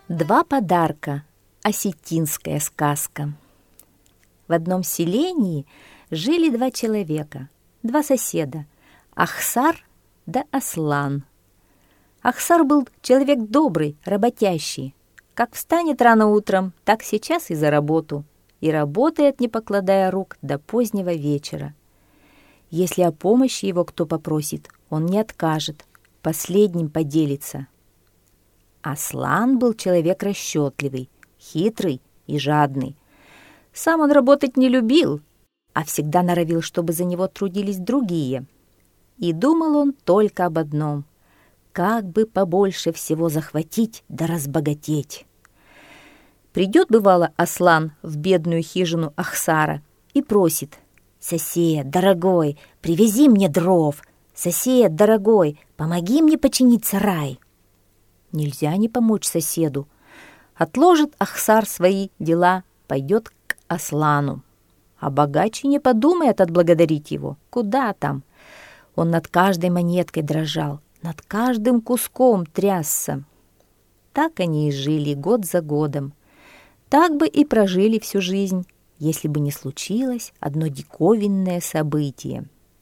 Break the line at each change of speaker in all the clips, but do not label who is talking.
Два подарка. Осетинская сказка. В одном селении жили два человека, два соседа, Ахсар да Аслан. Ахсар был человек добрый, работящий. Как встанет рано утром, так сейчас и за работу. И работает, не покладая рук, до позднего вечера. Если о помощи его кто попросит, он не откажет, последним поделится. Аслан был человек расчетливый, хитрый и жадный. Сам он работать не любил, а всегда норовил, чтобы за него трудились другие. И думал он только об одном — как бы побольше всего захватить да разбогатеть. Придет, бывало, Аслан в бедную хижину Ахсара и просит: «Сосед, дорогой, привези мне дров! Сосед, дорогой, помоги мне починить сарай!» Нельзя не помочь соседу. Отложит Ахсар свои дела, пойдет к Аслану. А богаче не подумает отблагодарить его. Куда там? Он над каждой монеткой дрожал, над каждым куском трясся. Так они и жили год за годом. Так бы и прожили всю жизнь, если бы не случилось одно диковинное событие.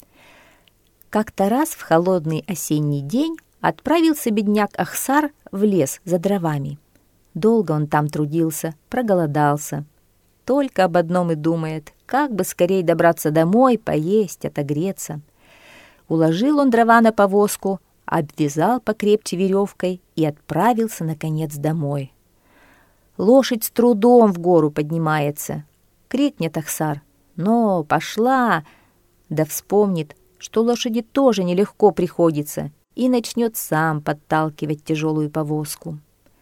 Как-то раз в холодный осенний день отправился бедняк Ахсар в лес за дровами. Долго он там трудился, проголодался. Только об одном и думает, как бы скорее добраться домой, поесть, отогреться. Уложил он дрова на повозку, обвязал покрепче веревкой и отправился, наконец, домой. Лошадь с трудом в гору поднимается. Крикнет Ахсар: «Но, пошла!» Да вспомнит, что лошади тоже нелегко приходится, и начнет сам подталкивать тяжелую повозку.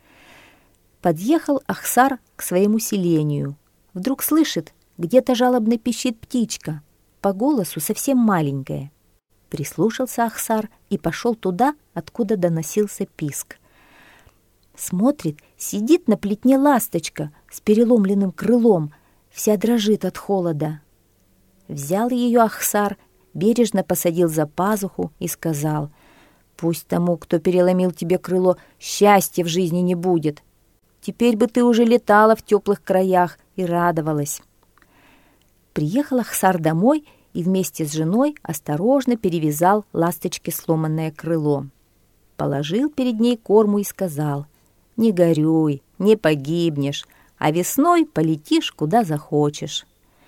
Подъехал Ахсар к своему селению. Вдруг слышит, где-то жалобно пищит птичка, по голосу совсем маленькая. Прислушался Ахсар и пошел туда, откуда доносился писк. Смотрит, сидит на плетне ласточка с переломленным крылом, вся дрожит от холода. Взял ее Ахсар, бережно посадил за пазуху и сказал: «Пусть тому, кто переломил тебе крыло, счастья в жизни не будет. Теперь бы ты уже летала в теплых краях и радовалась». Приехал Ахсар домой и вместе с женой осторожно перевязал ласточке сломанное крыло. Положил перед ней корму и сказал: «Не горюй, не погибнешь, а весной полетишь куда захочешь».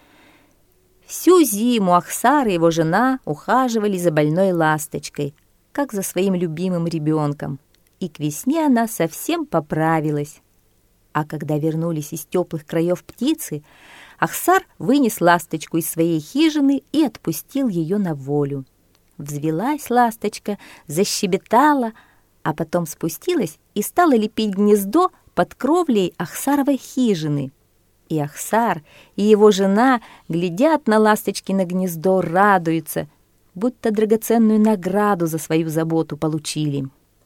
Всю зиму Ахсар и его жена ухаживали за больной ласточкой, как за своим любимым ребенком, и к весне она совсем поправилась. А когда вернулись из теплых краев птицы, Ахсар вынес ласточку из своей хижины и отпустил ее на волю. Взвелась ласточка, защебетала, а потом спустилась и стала лепить гнездо под кровлей Ахсаровой хижины. И Ахсар, и его жена глядят на ласточкино гнездо, радуются, будто драгоценную награду за свою заботу получили.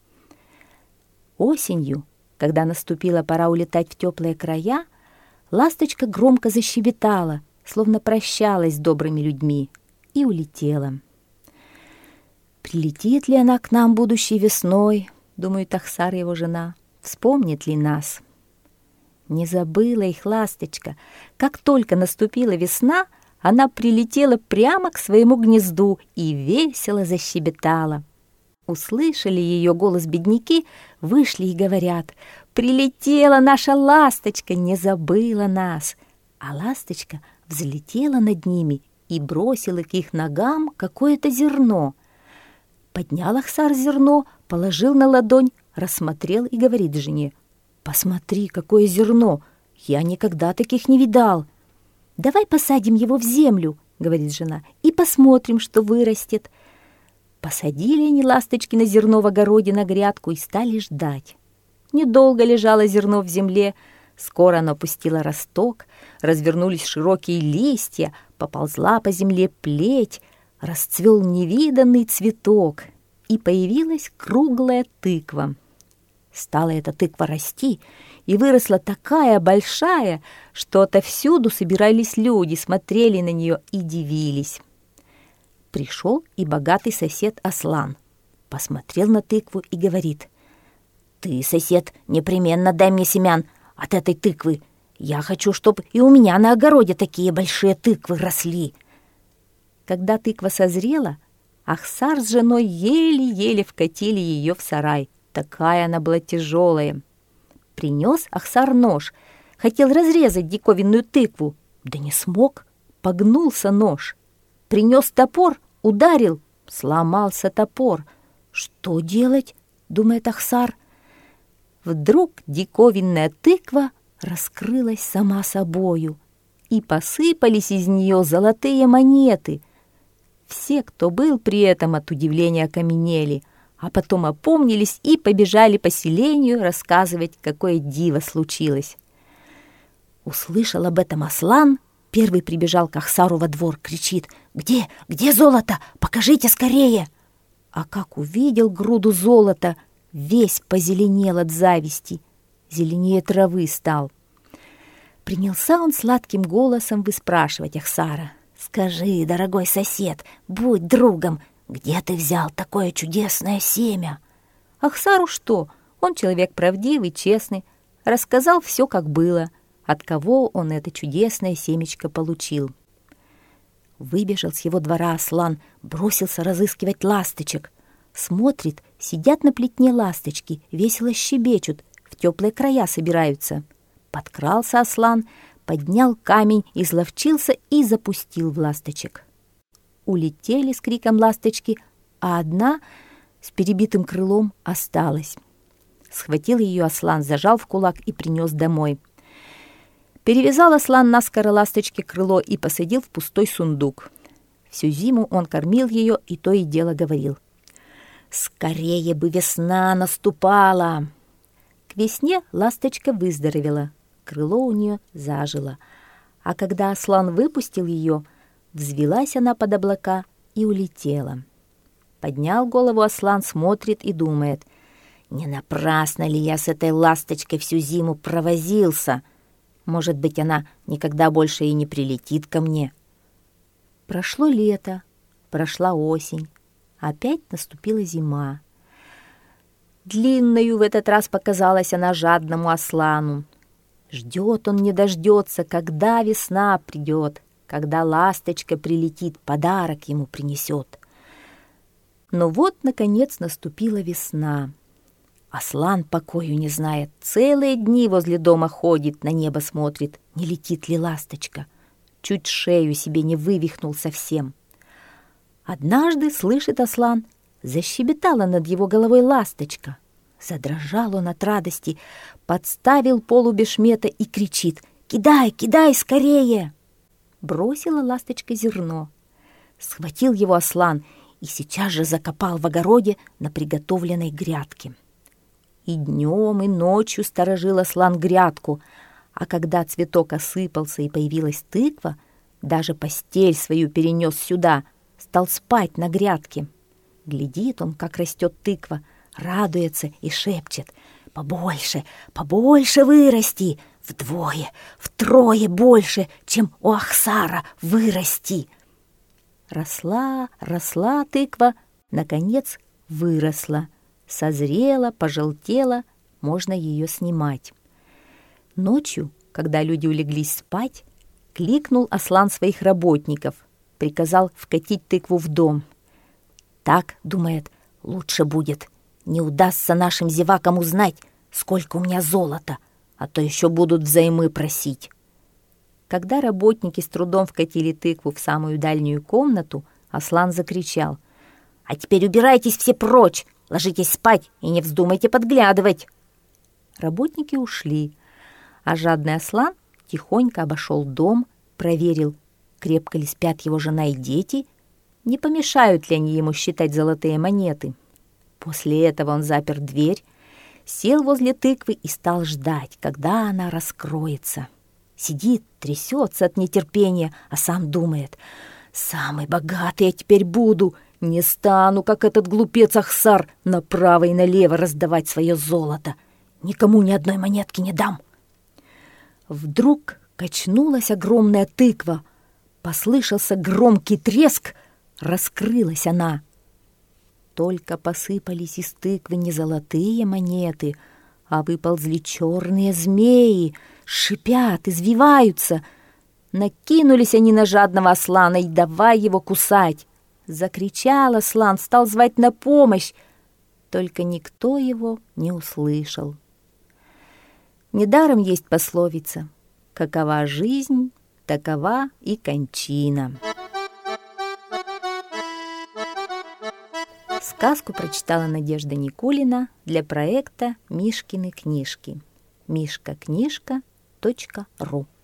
Осенью, когда наступила пора улетать в теплые края, ласточка громко защебетала, словно прощалась с добрыми людьми, и улетела. «Прилетит ли она к нам будущей весной?» — думает Ахсар и его жена. «Вспомнит ли нас?» Не забыла их ласточка. Как только наступила весна, она прилетела прямо к своему гнезду и весело защебетала. Услышали ее голос бедняки, вышли и говорят: «Прилетела наша ласточка, не забыла нас». А ласточка взлетела над ними и бросила к их ногам какое-то зерно. Поднял Ахсар зерно, положил на ладонь, рассмотрел и говорит жене: «Посмотри, какое зерно! Я никогда таких не видал». «Давай посадим его в землю, — говорит жена, — и посмотрим, что вырастет». Посадили они ласточкино зерно в огороде на грядку и стали ждать. Недолго лежало зерно в земле, скоро оно пустило росток, развернулись широкие листья, поползла по земле плеть, расцвел невиданный цветок, и появилась круглая тыква. Стала эта тыква расти, и выросла такая большая, что отовсюду собирались люди, смотрели на нее и дивились. Пришел и богатый сосед Аслан, посмотрел на тыкву и говорит: Ты, сосед, непременно дай мне семян от этой тыквы. Я хочу, чтобы и у меня на огороде такие большие тыквы росли». Когда тыква созрела, Ахсар с женой еле-еле вкатили ее в сарай. Такая она была тяжелая. Принес Ахсар нож, хотел разрезать диковинную тыкву, да не смог, погнулся нож. Принес топор, ударил, сломался топор. «Что делать?» — думает Ахсар. Вдруг диковинная тыква раскрылась сама собою, и посыпались из нее золотые монеты. Все, кто был при этом, от удивления окаменели, а потом опомнились и побежали по селению рассказывать, какое диво случилось. Услышал об этом Аслан, первый прибежал к Ахсару во двор, кричит: «Где? Где золото? Покажите скорее!» А как увидел груду золота, весь позеленел от зависти, зеленее травы стал. Принялся он сладким голосом выспрашивать Ахсара: «Скажи, дорогой сосед, будь другом, где ты взял такое чудесное семя?» Ахсару что? Он человек правдивый, честный, рассказал все, как было, от кого он это чудесное семечко получил. Выбежал с его двора Аслан, бросился разыскивать ласточек. Смотрит, сидят на плетне ласточки, весело щебечут, в теплые края собираются. Подкрался Аслан, поднял камень, изловчился и запустил в ласточек. Улетели с криком ласточки, а одна с перебитым крылом осталась. Схватил ее Аслан, зажал в кулак и принес домой. Перевязал Аслан наскоро ласточке крыло и посадил в пустой сундук. Всю зиму он кормил ее и то и дело говорил: «Скорее бы весна наступала!» К весне ласточка выздоровела, крыло у нее зажило. А когда Аслан выпустил ее, взвилась она под облака и улетела. Поднял голову Аслан, смотрит и думает: «Не напрасно ли я с этой ласточкой всю зиму провозился? Может быть, она никогда больше и не прилетит ко мне». Прошло лето, прошла осень, опять наступила зима. Длинною в этот раз показалась она жадному Аслану. Ждет он, не дождется, когда весна придет, когда ласточка прилетит, подарок ему принесет. Но вот, наконец, наступила весна. Аслан покою не знает, целые дни возле дома ходит, на небо смотрит, не летит ли ласточка. Чуть шею себе не вывихнул совсем. Однажды, слышит Аслан, защебетала над его головой ласточка. Задрожал он от радости, подставил полу бешмета и кричит: «Кидай, кидай скорее!» Бросила ласточка зерно. Схватил его Аслан и сейчас же закопал в огороде на приготовленной грядке. И днем, и ночью сторожил Аслан грядку, а когда цветок осыпался и появилась тыква, даже постель свою перенес сюда, стал спать на грядке. Глядит он, как растет тыква, радуется и шепчет: «Побольше, побольше вырасти, вдвое, втрое больше, чем у Ахсара вырасти». Росла, росла тыква, наконец выросла, созрела, пожелтела, можно ее снимать. Ночью, когда люди улеглись спать, кликнул Аслан своих работников, приказал вкатить тыкву в дом. Так, думает, лучше будет, не удастся нашим зевакам узнать, сколько у меня золота, а то еще будут взаймы просить. Когда работники с трудом вкатили тыкву в самую дальнюю комнату, Аслан закричал: «А теперь убирайтесь все прочь, ложитесь спать и не вздумайте подглядывать». Работники ушли, а жадный Аслан тихонько обошел дом, проверил, крепко ли спят его жена и дети, не помешают ли они ему считать золотые монеты. После этого он запер дверь, сел возле тыквы и стал ждать, когда она раскроется. Сидит, трясется от нетерпения, а сам думает: «Самый богатый я теперь буду, не стану, как этот глупец Ахсар, направо и налево раздавать свое золото, никому ни одной монетки не дам». Вдруг качнулась огромная тыква, послышался громкий треск, раскрылась она. Только посыпались из тыквы не золотые монеты, а выползли черные змеи, шипят, извиваются. Накинулись они на жадного Аслана и давай его кусать. Закричал Аслан, стал звать на помощь, только никто его не услышал. Недаром есть пословица: какова жизнь, такова и кончина. Сказку прочитала Надежда Никулина для проекта «Мишкины книжки». mishkaknижка.ру